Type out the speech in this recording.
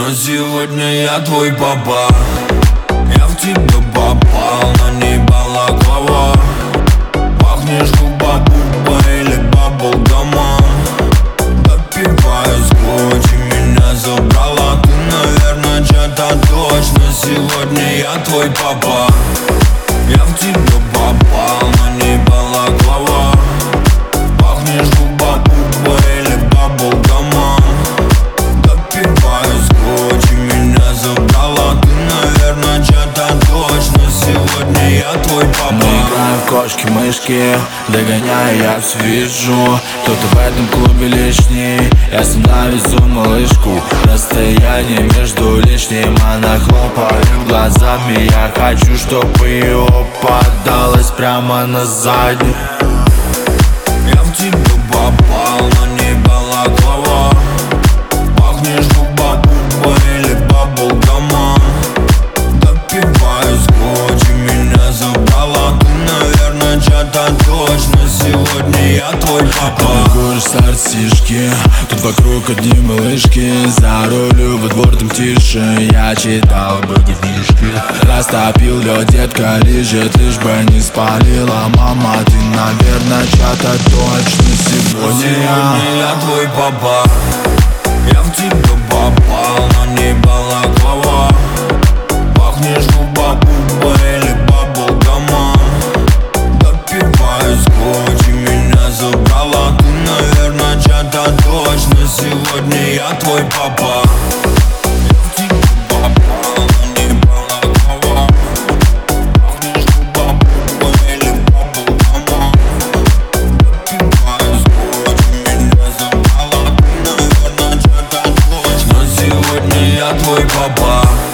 но сегодня я твой папа. Я в тебя попал, на ней балаклава. Пахнешь губа-буба или баблгамом. Допиваю скотч и меня забрала. Ты, наверное, чья-то дочь, но сегодня я твой папа. Я в тебя попал, на ней балаклава. Пахнешь губа-буба или баблгамом. Допиваю скотч и меня забрала. Ты, наверное, чья-то дочь, но сегодня я твой папа. Мы играем в кошки-мышки, догоняя, я все вижу. Кто-то в этом клубе лишний, я сам навезу малышку. Расстояние между лишним, она хлопает глазами. Я хочу, чтобы ее подалась прямо на заднюю. Я в тебя попал, на ней балаклава. Пахнешь губа-буба или баблгамом. Допиваю скотч и меня забрала. Ты, наверное, чья-то дочь, но сегодня я твой папа. Курс артишки, тут вокруг одни малышки. За рулю во двор там тише, я читал бы книжки. Растопил лед, детка лежит, лишь бы не спалила. Мама, ты, наверное, чья-то дочь, но сегодня я твой папа. Я в тебя попал, на ней балаклава. Пахнешь губа-буба или баблгамом. Допиваю скотч и меня забрала. Ты, наверное, чья-то дочь, но сегодня я твой папа. Я в тебя попал, на ней балаклава. Пахнешь губа-буба или баблгамом. Допиваю скотч и меня забрала. Ты, наверное, чья-то дочь, но сегодня я твой папа.